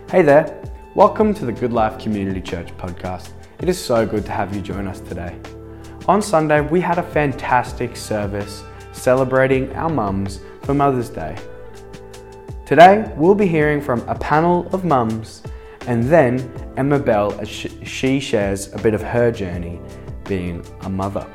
Hey there, welcome to the Good Life Community Church podcast. It is so good to have you join us today. On Sunday, we had a fantastic service celebrating our mums for Mother's Day. Today, we'll be hearing from a panel of mums and then Emma Bell as she shares a bit of her journey being a mother.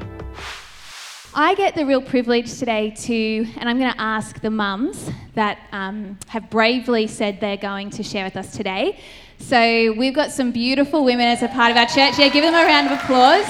I get the real privilege today and I'm going to ask the mums that have bravely said they're going to share with us today. So we've got some beautiful women as a part of our church. Yeah, give them a round of applause.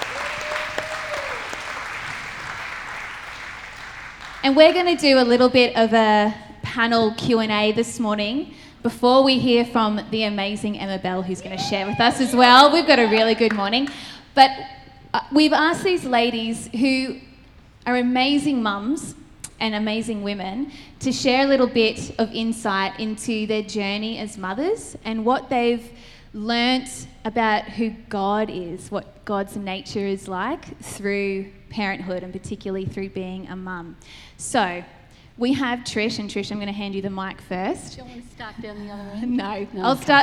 And we're going to do a little bit of a panel Q&A this morning before we hear from the amazing Emma Bell, who's going to share with us as well. We've got a really good morning. But we've asked these ladies who are amazing mums and amazing women to share a little bit of insight into their journey as mothers and what they've learnt about who God is, what God's nature is like through parenthood and particularly through being a mum. So we have Trish, and Trish, I'm going to hand you the mic first. Do you want to start down the other end? No, I'll start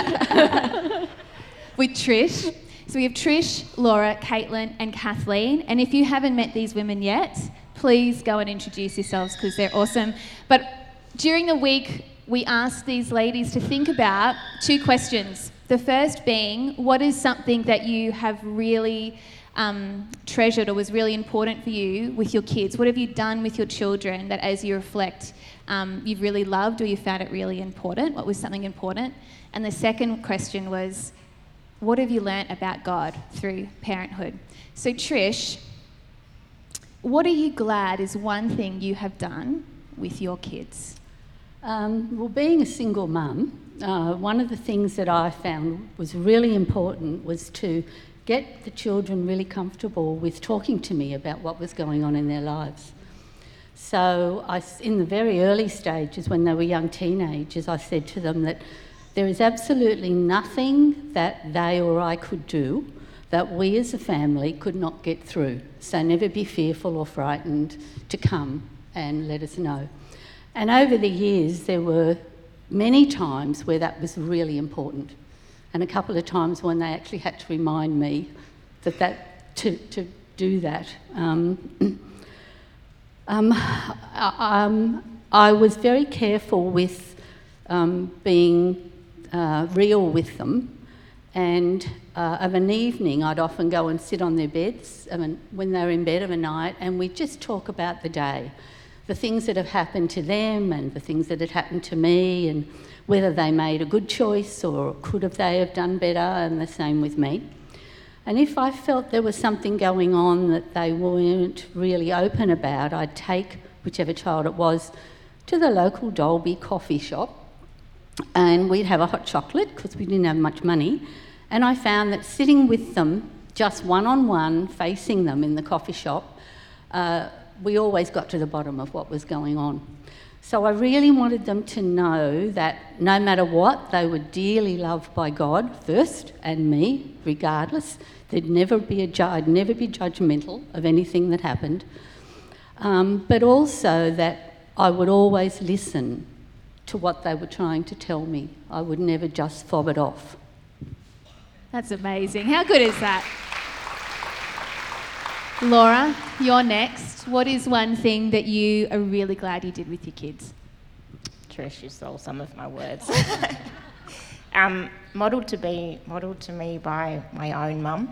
with Trish. So we have Trish, Laura, Caitlin and Kathleen. And if you haven't met these women yet, please go and introduce yourselves because they're awesome. But during the week, we asked these ladies to think about two questions. The first being, what is something that you have really treasured or was really important for you with your kids? What have you done with your children that as you reflect, you've really loved or you found it really important? What was something important? And the second question was, what have you learnt about God through parenthood? So Trish, what are you glad is one thing you have done with your kids? Well, being a single mum, one of the things that I found was really important was to get the children really comfortable with talking to me about what was going on in their lives. So in the very early stages, when they were young teenagers, I said to them that there is absolutely nothing that they or I could do that we as a family could not get through. So never be fearful or frightened to come and let us know. And over the years, there were many times where that was really important. And a couple of times when they actually had to remind me to do that. I was very careful with being real with them, and of an evening I'd often go and sit on their beds when they were in bed of a night, and we'd just talk about the day, the things that have happened to them and the things that had happened to me, and whether they made a good choice or could they have done better, and the same with me. And if I felt there was something going on that they weren't really open about, I'd take whichever child it was to the local Dolby coffee shop, and we'd have a hot chocolate because we didn't have much money. And I found that sitting with them, just one-on-one, facing them in the coffee shop, we always got to the bottom of what was going on. So I really wanted them to know that no matter what, they were dearly loved by God first, and me, regardless. I'd never be judgmental of anything that happened. But also that I would always listen to what they were trying to tell me. I would never just fob it off. That's amazing. How good is that? Laura, you're next. What is one thing that you are really glad you did with your kids? Trish, you stole some of my words. Modelled to me by my own mum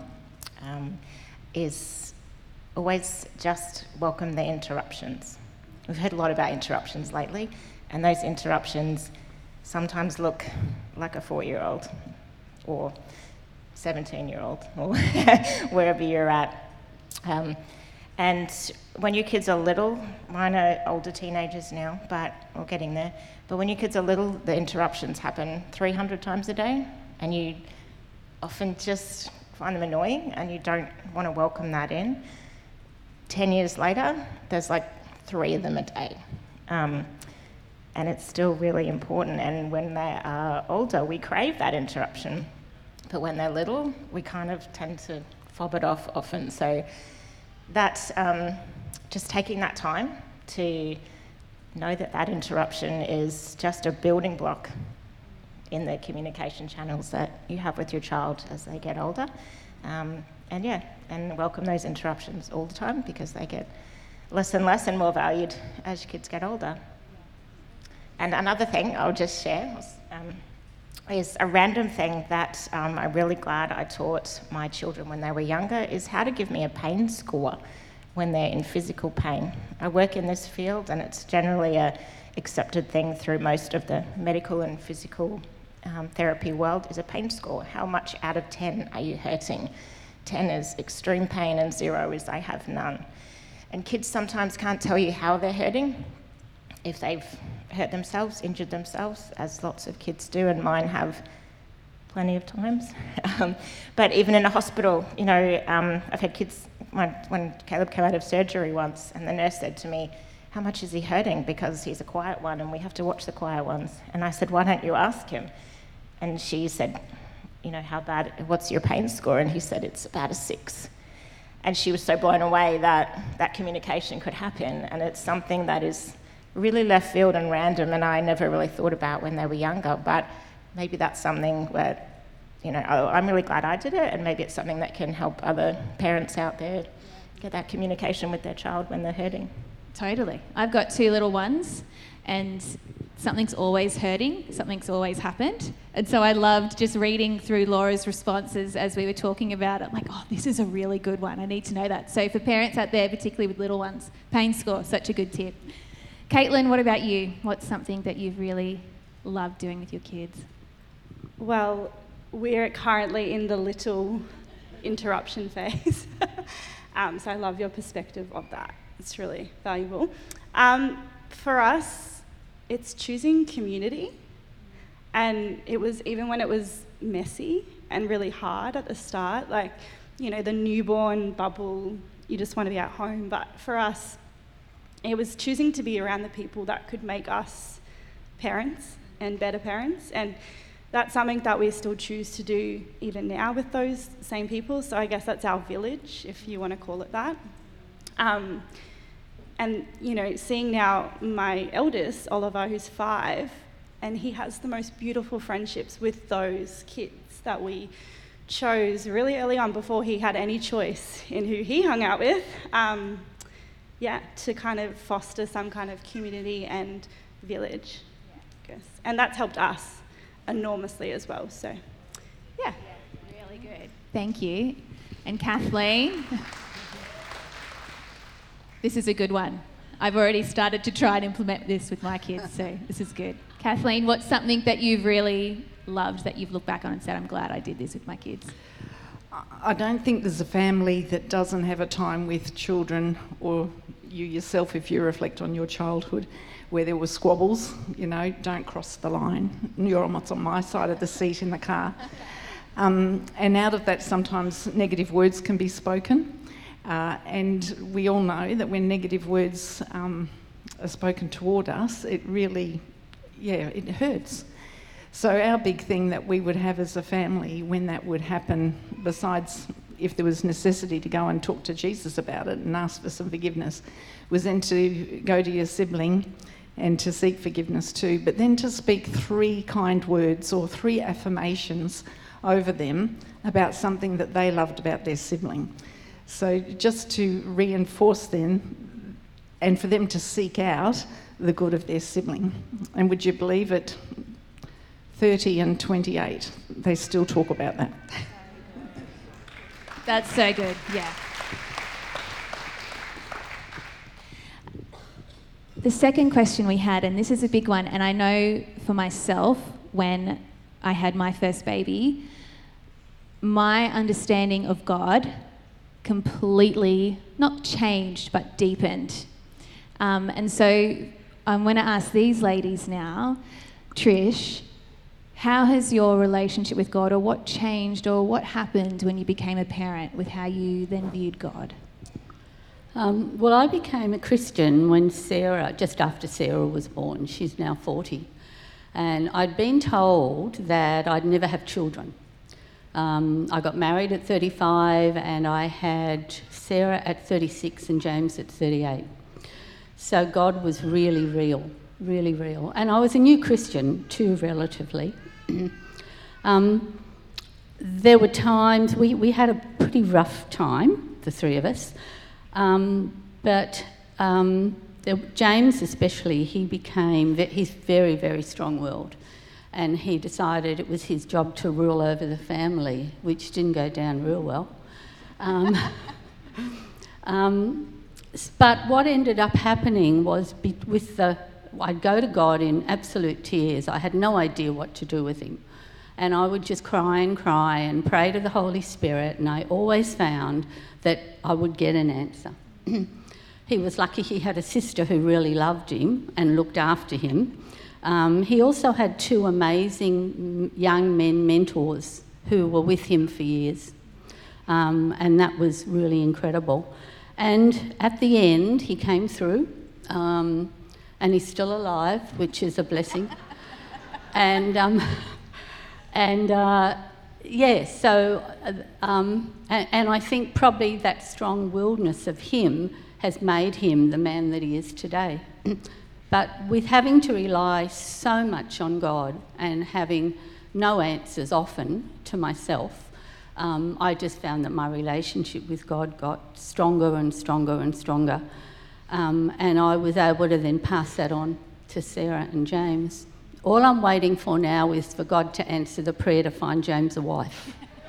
is always just welcome the interruptions. We've heard a lot about interruptions lately, and those interruptions sometimes look like a 4-year-old or 17-year-old or wherever you're at. And when your kids are little, mine are older teenagers now, but we're getting there. But when your kids are little, the interruptions happen 300 times a day, and you often just find them annoying and you don't want to welcome that in. 10 years later, there's like 3 of them a day. And it's still really important. And when they are older, we crave that interruption. But when they're little, we kind of tend to fob it off often. So that's just taking that time to know that that interruption is just a building block in the communication channels that you have with your child as they get older. And welcome those interruptions all the time, because they get less and less and more valued as your kids get older. And another thing I'll just share is a random thing that I'm really glad I taught my children when they were younger, is how to give me a pain score when they're in physical pain. I work in this field, and it's generally a accepted thing through most of the medical and physical therapy world, is a pain score. How much out of 10 are you hurting? 10 is extreme pain and 0 is I have none. And kids sometimes can't tell you how they're hurting, if they've hurt themselves, injured themselves, as lots of kids do, and mine have plenty of times. But even in a hospital, I've had kids, when Caleb came out of surgery once, and the nurse said to me, "How much is he hurting? Because he's a quiet one and we have to watch the quiet ones." And I said, "Why don't you ask him?" And she said, "How bad, what's your pain score?" And he said, "It's about a 6. And she was so blown away that communication could happen. And it's something that is really left field and random, and I never really thought about when they were younger. But maybe that's something where, I'm really glad I did it, and maybe it's something that can help other parents out there get that communication with their child when they're hurting. Totally. I've got 2 little ones, and something's always hurting, something's always happened. And so I loved just reading through Laura's responses as we were talking about it. I'm like, this is a really good one. I need to know that. So for parents out there, particularly with little ones, pain score, such a good tip. Caitlin, what about you? What's something that you've really loved doing with your kids? Well, we're currently in the little interruption phase. So I love your perspective of that. It's really valuable. For us, it's choosing community. And it was, even when it was messy and really hard at the start, the newborn bubble, you just want to be at home. But for us, it was choosing to be around the people that could make us parents and better parents. And that's something that we still choose to do even now with those same people. So I guess that's our village, if you want to call it that. And, seeing now my eldest, Oliver, who's 5, and he has the most beautiful friendships with those kids that we chose really early on, before he had any choice in who he hung out with, to kind of foster some kind of community and village, I guess. And that's helped us enormously as well, so, yeah. Really good. Thank you. And Kathleen? This is a good one. I've already started to try and implement this with my kids, so this is good. Kathleen, what's something that you've really loved that you've looked back on and said, I'm glad I did this with my kids? I don't think there's a family that doesn't have a time with children, or you yourself, if you reflect on your childhood, where there were squabbles, don't cross the line. You're almost on my side of the seat in the car. And out of that, sometimes negative words can be spoken. And we all know that when negative words are spoken toward us, it really, it hurts. So our big thing that we would have as a family when that would happen, besides if there was necessity to go and talk to Jesus about it and ask for some forgiveness, was then to go to your sibling and to seek forgiveness too, but then to speak 3 kind words or 3 affirmations over them about something that they loved about their sibling. So just to reinforce them and for them to seek out the good of their sibling. And would you believe it, 30 and 28, they still talk about that. That's so good, yeah. The second question we had, and this is a big one, and I know for myself, when I had my first baby, my understanding of God completely, not changed, but deepened. And so I'm going to ask these ladies now, Trish, how has your relationship with God, or what changed, or what happened when you became a parent with how you then viewed God? Well, I became a Christian when just after Sarah was born. She's now 40. And I'd been told that I'd never have children. I got married at 35 and I had Sarah at 36 and James at 38. So God was really real, really real. And I was a new Christian too, relatively. There were times, we had a pretty rough time, the three of us, but James especially, he's very, very strong-willed, and he decided it was his job to rule over the family, which didn't go down real well. But what ended up happening was I'd go to God in absolute tears. I had no idea what to do with him. And I would just cry and pray to the Holy Spirit, and I always found that I would get an answer. He was lucky he had a sister who really loved him and looked after him. He also had two amazing young men mentors who were with him for years. And that was really incredible. And at the end, he came through, and he's still alive, which is a blessing. And I think probably that strong-willedness of him has made him the man that he is today. But with having to rely so much on God and having no answers often to myself, I just found that my relationship with God got stronger and stronger and stronger. And I was able to then pass that on to Sarah and James. All I'm waiting for now is for God to answer the prayer to find James a wife.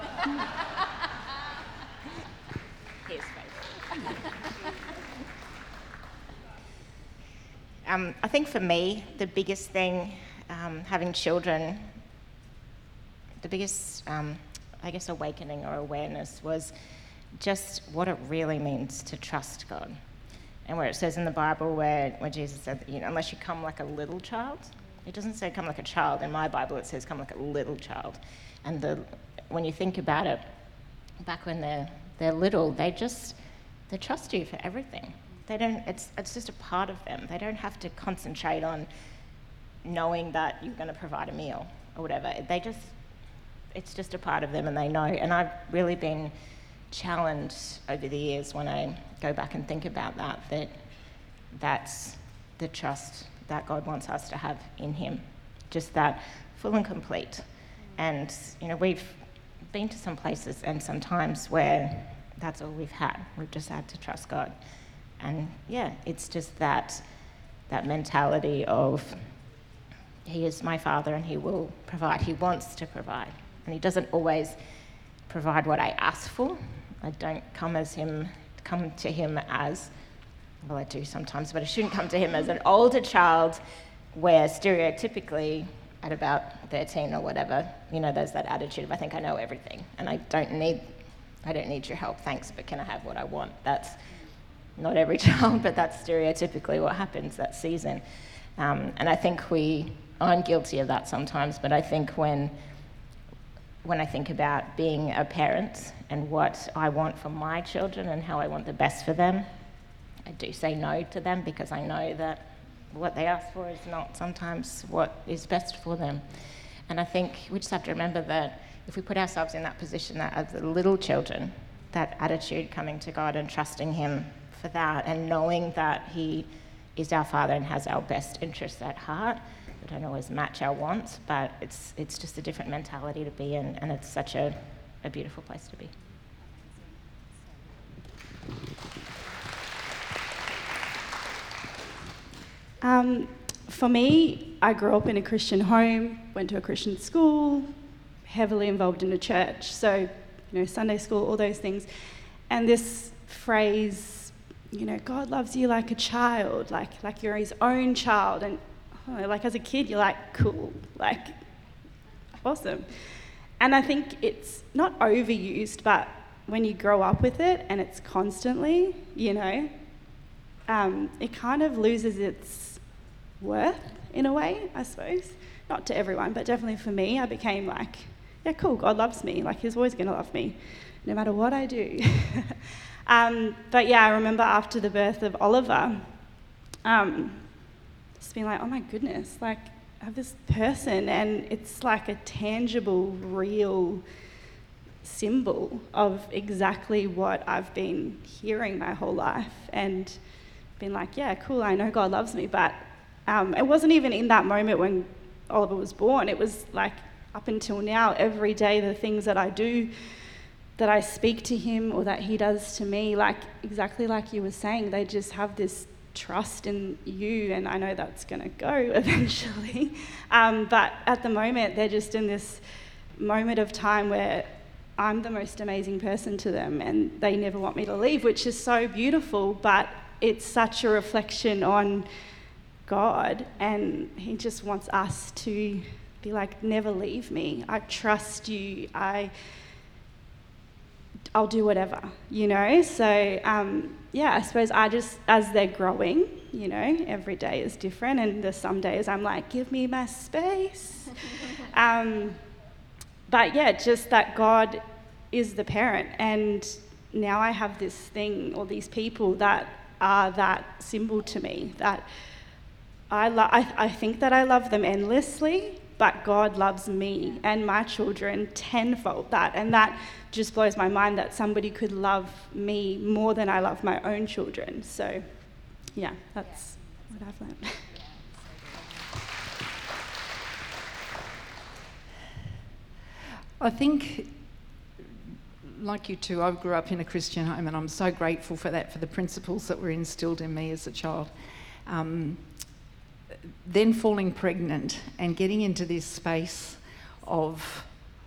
I think for me, the biggest thing, having children, the biggest, awakening or awareness was just what it really means to trust God. And where it says in the Bible where Jesus said, unless you come like a little child, it doesn't say come like a child. In my Bible, it says come like a little child. And when you think about it, back when they're little, they trust you for everything. They don't. It's just a part of them. They don't have to concentrate on knowing that you're going to provide a meal or whatever. It's just a part of them, and they know. And I've really been challenged over the years when I go back and think about that's the trust that God wants us to have in him, just that full and complete. And we've been to some places and some times where that's all we've had. We've just had to trust God. And it's just that mentality of he is my Father and he will provide. He wants to provide. And he doesn't always provide what I ask for. I don't come to him as, well, I do sometimes, but I shouldn't come to him as an older child where stereotypically at about 13 or whatever, there's that attitude of I think I know everything and I don't need your help, thanks, but can I have what I want? That's not every child, but that's stereotypically what happens that season. And I think I'm guilty of that sometimes, but I think when I think about being a parent and what I want for my children and how I want the best for them, I do say no to them because I know that what they ask for is not sometimes what is best for them. And I think we just have to remember that if we put ourselves in that position, that as the little children, that attitude coming to God and trusting him for that and knowing that he is our Father and has our best interests at heart. We don't always match our wants, but it's just a different mentality to be in, and it's such a beautiful place to be. For me, I grew up in a Christian home, went to a Christian school, heavily involved in a church, so Sunday school, all those things, and this phrase, God loves you like a child, like you're his own child, and as a kid you're like, cool, awesome. And I think it's not overused, but when you grow up with it and it's constantly, it kind of loses its worth in a way, I suppose. Not to everyone, but definitely for me, I became like, yeah, cool, God loves me, he's always going to love me, no matter what I do. But I remember after the birth of Oliver, just being like, oh my goodness, I have this person and it's like a tangible, real symbol of exactly what I've been hearing my whole life and been like, yeah, cool, I know God loves me, but it wasn't even in that moment when Oliver was born. It was like up until now, every day, the things that I do, that I speak to him or that he does to me, like exactly like you were saying, they just have this trust in you, and I know that's going to go eventually. But at the moment, they're just in this moment of time where I'm the most amazing person to them, and they never want me to leave, which is so beautiful, but it's such a reflection on God, and he just wants us to be like, never leave me. I trust you. I'll do whatever, you know? So, I suppose I just, as they're growing, you know, every day is different, and there's some days I'm like, give me my space. But yeah, just that God is the parent, and now I have this thing, or these people that are that symbol to me, that I think that I love them endlessly, but God loves me and my children tenfold that, and that just blows my mind that somebody could love me more than I love my own children. So, yeah, that's what I've learned. I think, like you two, I grew up in a Christian home, and I'm so grateful for that, for the principles that were instilled in me as a child. Then falling pregnant and getting into this space of,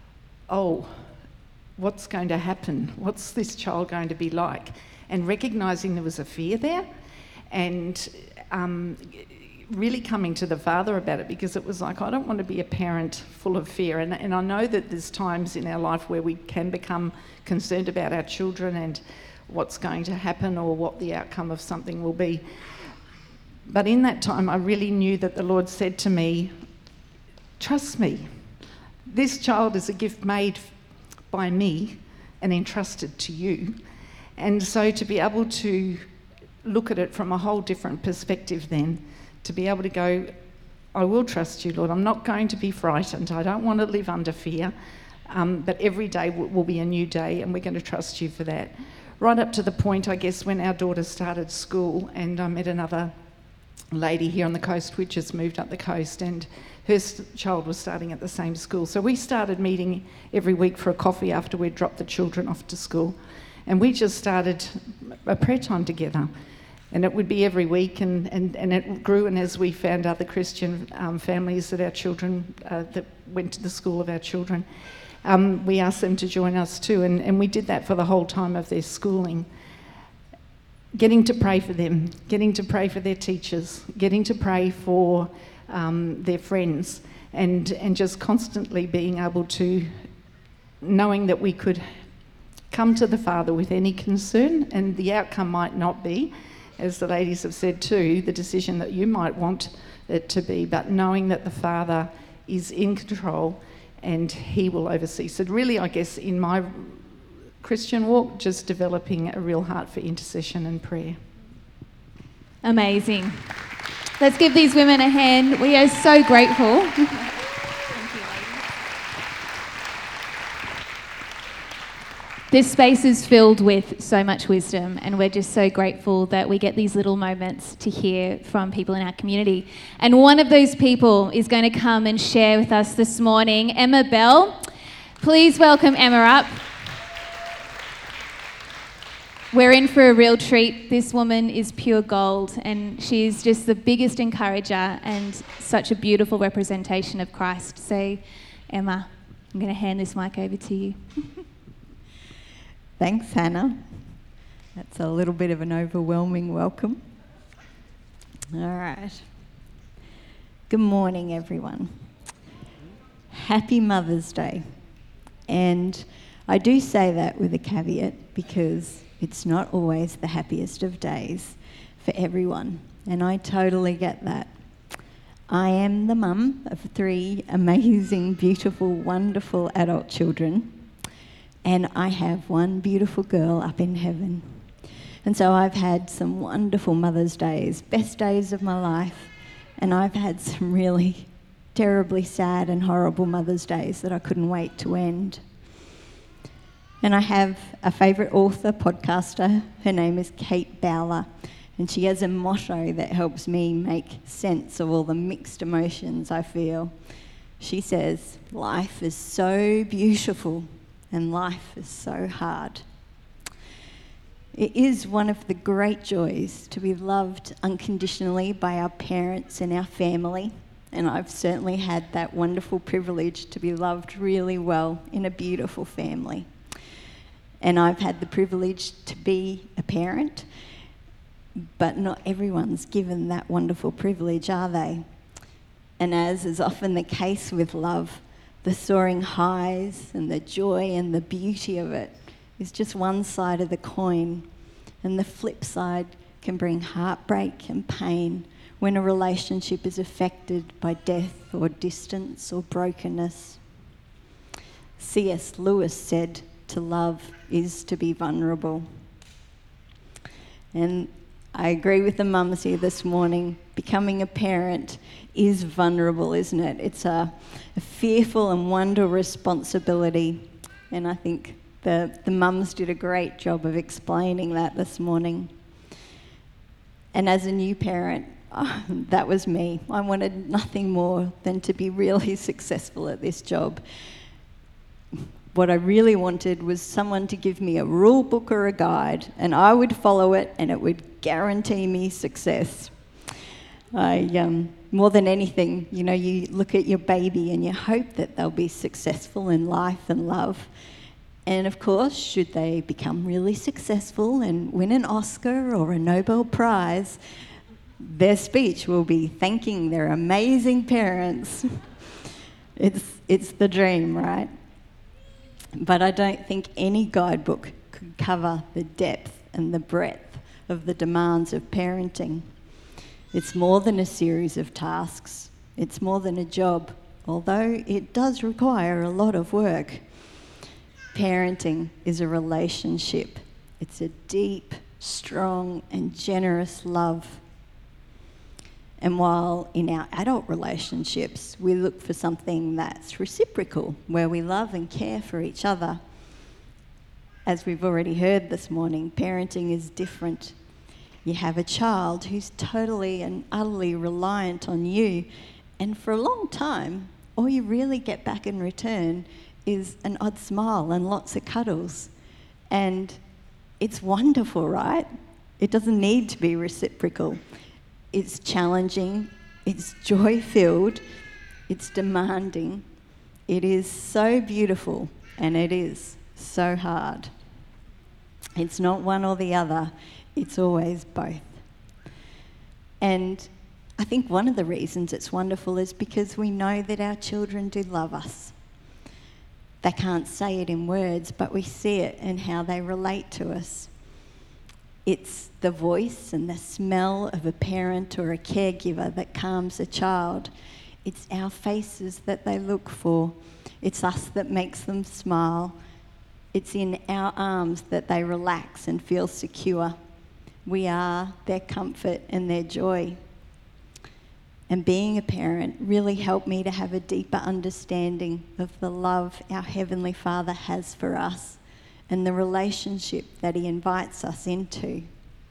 what's going to happen? What's this child going to be like? And recognising there was a fear there, and really coming to the Father about it, because it was like, I don't want to be a parent full of fear. And I know that there's times in our life where we can become concerned about our children and what's going to happen or what the outcome of something will be. But in that time, I really knew that the Lord said to me, trust me. This child is a gift made by me and entrusted to you. And so to be able to look at it from a whole different perspective then, to be able to go, I will trust you, Lord. I'm not going to be frightened. I don't want to live under fear. But every day will be a new day, and we're going to trust you for that. Right up to the point, I guess, when our daughter started school, and I met another lady here on the coast which just moved up the coast, and her child was starting at the same school. So we started meeting every week for a coffee after we'd dropped the children off to school. And we just started a prayer time together. And it would be every week, and it grew. And as we found other Christian families that our children, that went to the school of our children, we asked them to join us too. And we did that for the whole time of their schooling. Getting to pray for them, getting to pray for their teachers, getting to pray for their friends, and just constantly being able to, knowing that we could come to the Father with any concern, and the outcome might not be, as the ladies have said too, the decision that you might want it to be, but knowing that the Father is in control and he will oversee. So really, I guess, in my Christian walk, just developing a real heart for intercession and prayer. Amazing. Let's give these women a hand. We are so grateful. This space is filled with so much wisdom, and we're just so grateful that we get these little moments to hear from people in our community. And one of those people is going to come and share with us this morning, Emma Bell. Please welcome Emma up. We're in for a real treat. This woman is pure gold, and she's just the biggest encourager and such a beautiful representation of Christ. So, Emma, I'm going to hand this mic over to you. Thanks, Hannah. That's a little bit of an overwhelming welcome. All right. Good morning, everyone. Happy Mother's Day. And I do say that with a caveat, because it's not always the happiest of days for everyone. And I totally get that. I am the mum of 3 amazing, beautiful, wonderful adult children. And I have one beautiful girl up in heaven. And so I've had some wonderful Mother's Days, best days of my life. And I've had some really terribly sad and horrible Mother's Days that I couldn't wait to end. And I have a favourite author, podcaster. Her name is Kate Bowler. And she has a motto that helps me make sense of all the mixed emotions I feel. She says, life is so beautiful and life is so hard. It is one of the great joys to be loved unconditionally by our parents and our family, and I've certainly had that wonderful privilege to be loved really well in a beautiful family. And I've had the privilege to be a parent, but not everyone's given that wonderful privilege, are they? And as is often the case with love, the soaring highs and the joy and the beauty of it is just one side of the coin. And the flip side can bring heartbreak and pain when a relationship is affected by death or distance or brokenness. C.S. Lewis said, to love is to be vulnerable. And I agree with the mums here this morning. Becoming a parent is vulnerable, isn't it? It's a fearful and wonderful responsibility. And I think the mums did a great job of explaining that this morning. And as a new parent, that was me. I wanted nothing more than to be really successful at this job. What I really wanted was someone to give me a rule book or a guide, and I would follow it, and it would guarantee me success. More than anything, you look at your baby and you hope that they'll be successful in life and love. And of course, should they become really successful and win an Oscar or a Nobel Prize, their speech will be thanking their amazing parents. It's the dream, right? But I don't think any guidebook could cover the depth and the breadth of the demands of parenting. It's more than a series of tasks. It's more than a job, although it does require a lot of work. Parenting is a relationship. It's a deep, strong, and generous love. And while in our adult relationships, we look for something that's reciprocal, where we love and care for each other, as we've already heard this morning, parenting is different. You have a child who's totally and utterly reliant on you, and for a long time, all you really get back in return is an odd smile and lots of cuddles. And it's wonderful, right? It doesn't need to be reciprocal. It's challenging, it's joy-filled, it's demanding. It is so beautiful, and it is so hard. It's not one or the other, it's always both. And I think one of the reasons it's wonderful is because we know that our children do love us. They can't say it in words, but we see it in how they relate to us. It's the voice and the smell of a parent or a caregiver that calms a child. It's our faces that they look for. It's us that makes them smile. It's in our arms that they relax and feel secure. We are their comfort and their joy. And being a parent really helped me to have a deeper understanding of the love our Heavenly Father has for us and the relationship that He invites us into.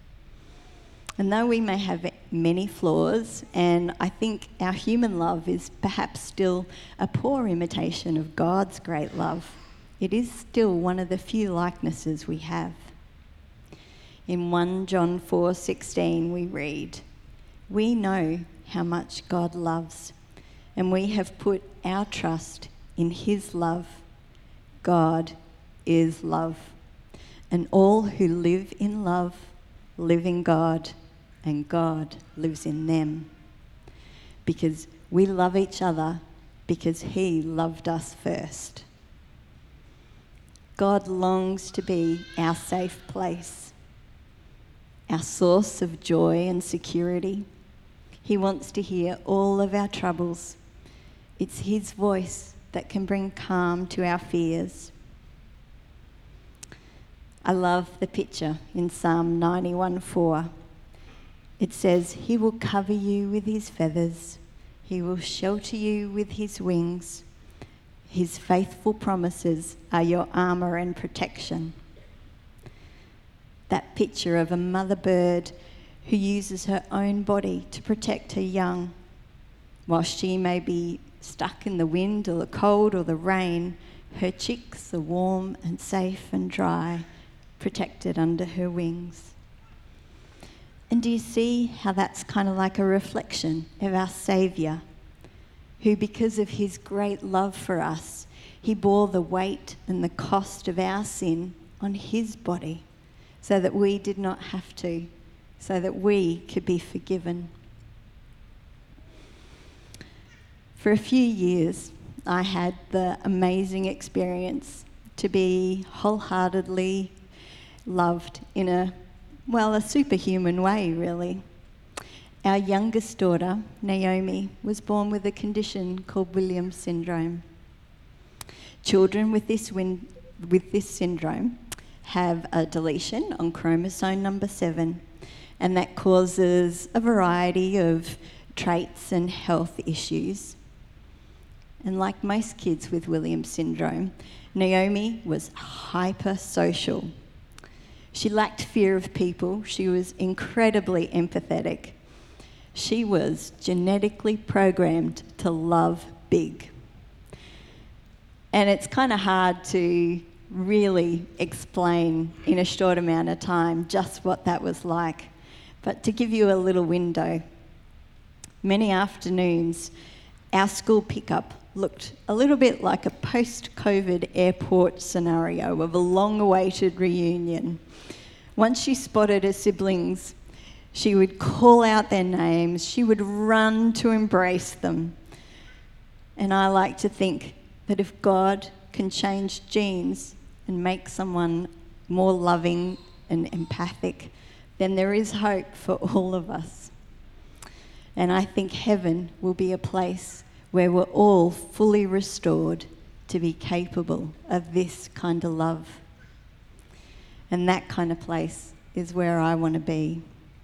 And though we may have many flaws, and I think our human love is perhaps still a poor imitation of God's great love, it is still one of the few likenesses we have. In 1 John 4:16 we read, "We know how much God loves, and we have put our trust in His love. God is love, and all who live in love live in God, and God lives in them. Because we love each other because He loved us first." God longs to be our safe place, our source of joy and security. He wants to hear all of our troubles. It's His voice that can bring calm to our fears. I love the picture in Psalm 91:4. It says, "He will cover you with His feathers. He will shelter you with His wings. His faithful promises are your armour and protection." That picture of a mother bird who uses her own body to protect her young, while she may be stuck in the wind or the cold or the rain, her chicks are warm and safe and dry, protected under her wings. And do you see how that's kind of like a reflection of our Saviour, who, because of his great love for us, he bore the weight and the cost of our sin on his body so that we did not have to, so that we could be forgiven. For a few years, I had the amazing experience to be wholeheartedly loved in a superhuman way, really. Our youngest daughter, Naomi, was born with a condition called Williams syndrome. Children with this syndrome have a deletion on chromosome number 7, and that causes a variety of traits and health issues. And like most kids with Williams syndrome, Naomi was hypersocial. She lacked fear of people. She was incredibly empathetic. She was genetically programmed to love big. And it's kind of hard to really explain in a short amount of time just what that was like. But to give you a little window, many afternoons, our school pickup looked a little bit like a post-COVID airport scenario of a long-awaited reunion. Once she spotted her siblings, she would call out their names, she would run to embrace them. And I like to think that if God can change genes and make someone more loving and empathic, then there is hope for all of us. And I think heaven will be a place where we're all fully restored to be capable of this kind of love. And that kind of place is where I want to be.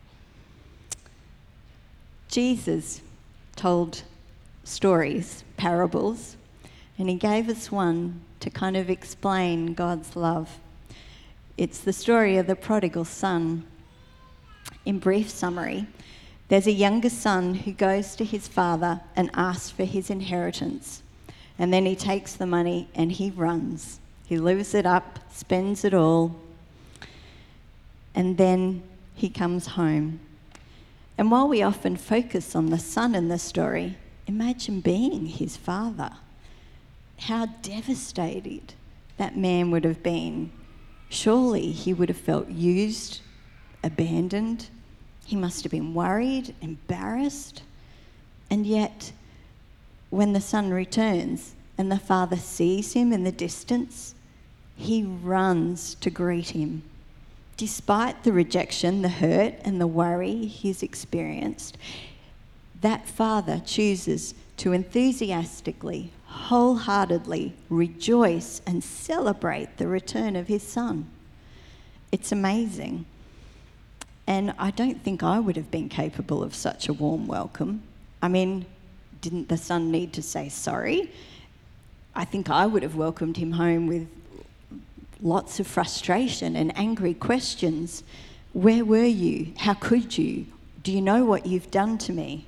Jesus told stories, parables, and he gave us one to kind of explain God's love. It's the story of the prodigal son. In brief summary, there's a younger son who goes to his father and asks for his inheritance. And then he takes the money and he runs. He lives it up, spends it all, and then he comes home. And while we often focus on the son in the story, imagine being his father. How devastated that man would have been. Surely he would have felt used, abandoned. He must have been worried, embarrassed. And yet, when the son returns and the father sees him in the distance, he runs to greet him. Despite the rejection, the hurt, and the worry he's experienced, that father chooses to enthusiastically, wholeheartedly rejoice and celebrate the return of his son. It's amazing. And I don't think I would have been capable of such a warm welcome. I mean, didn't the son need to say sorry? I think I would have welcomed him home with lots of frustration and angry questions. Where were you? How could you? Do you know what you've done to me?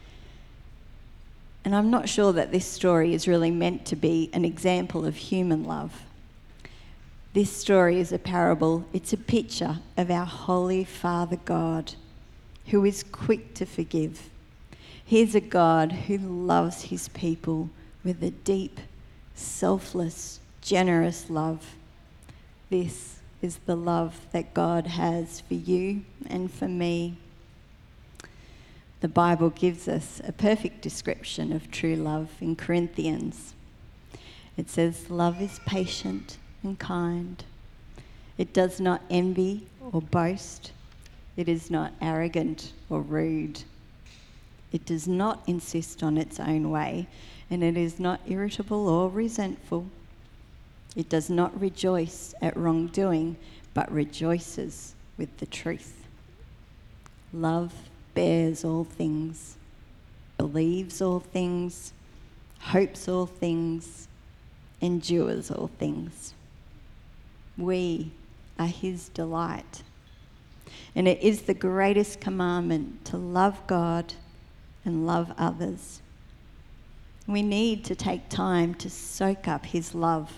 And I'm not sure that this story is really meant to be an example of human love. This story is a parable. It's a picture of our Holy Father God, who is quick to forgive. He's a God who loves his people with a deep, selfless, generous love. This is the love that God has for you and for me. The Bible gives us a perfect description of true love in Corinthians. It says, love is patient and kind. It does not envy or boast. It is not arrogant or rude. It does not insist on its own way, and it is not irritable or resentful. It does not rejoice at wrongdoing, but rejoices with the truth. Love bears all things, believes all things, hopes all things, endures all things. We are his delight. And it is the greatest commandment to love God and love others. We need to take time to soak up his love.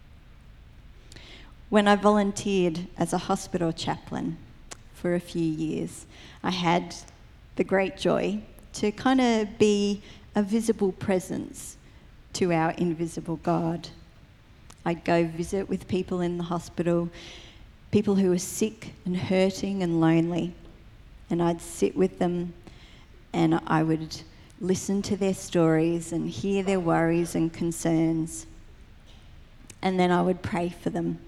When I volunteered as a hospital chaplain for a few years, I had the great joy to kind of be a visible presence to our invisible God. I'd go visit with people in the hospital, people who were sick and hurting and lonely, and I'd sit with them and I would listen to their stories and hear their worries and concerns. And then I would pray for them.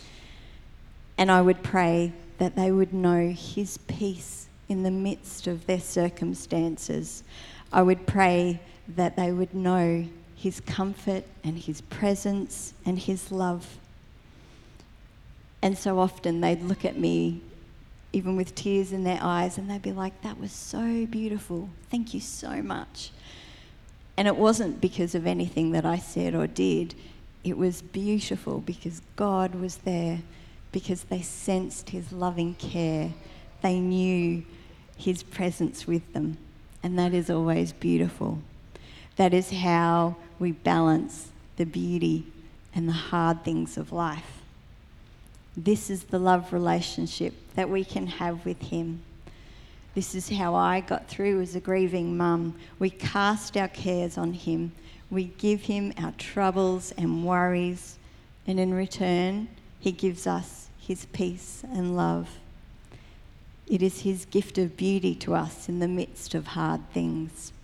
And I would pray that they would know his peace in the midst of their circumstances. I would pray that they would know his comfort and his presence and his love. And so often they'd look at me, even with tears in their eyes, and they'd be like, "That was so beautiful. Thank you so much." And it wasn't because of anything that I said or did. It was beautiful because God was there, because they sensed his loving care. They knew his presence with them. And that is always beautiful. That is how we balance the beauty and the hard things of life. This is the love relationship that we can have with him. This is how I got through as a grieving mum. We cast our cares on him. We give him our troubles and worries, and in return, he gives us his peace and love. It is his gift of beauty to us in the midst of hard things.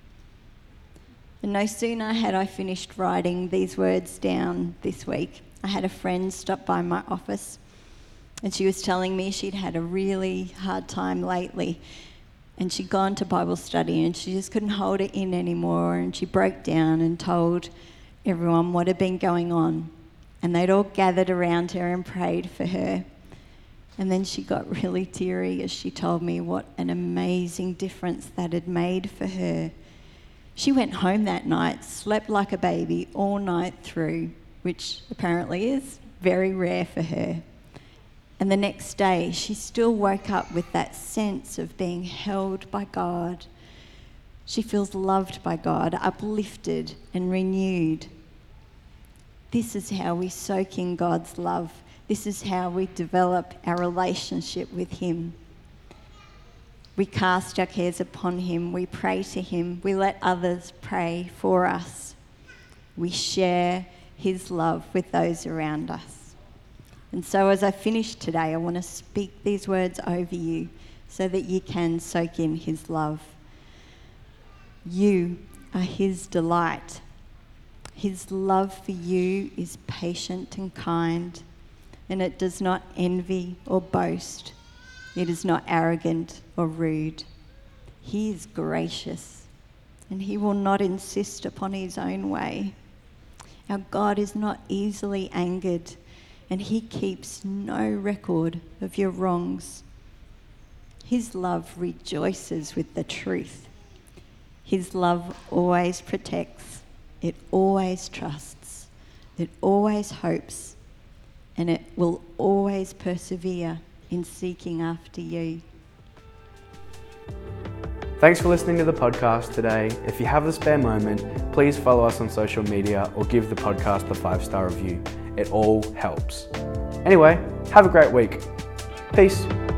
And no sooner had I finished writing these words down this week, I had a friend stop by my office, and she was telling me she'd had a really hard time lately, and she'd gone to Bible study and she just couldn't hold it in anymore, and she broke down and told everyone what had been going on, and they'd all gathered around her and prayed for her. And then she got really teary as she told me what an amazing difference that had made for her. She went home that night, slept like a baby all night through, which apparently is very rare for her. And the next day, she still woke up with that sense of being held by God. She feels loved by God, uplifted and renewed. This is how we soak in God's love. This is how we develop our relationship with him. We cast our cares upon him. We pray to him. We let others pray for us. We share his love with those around us. And so as I finish today, I want to speak these words over you so that you can soak in his love. You are his delight. His love for you is patient and kind, and it does not envy or boast. It is not arrogant or rude. He is gracious, and he will not insist upon his own way. Our God is not easily angered, and he keeps no record of your wrongs. His love rejoices with the truth. His love always protects. It always trusts. It always hopes. And it will always persevere in seeking after you. Thanks for listening to the podcast today. If you have the spare moment, please follow us on social media or give the podcast a 5-star review. It all helps. Anyway, have a great week. Peace.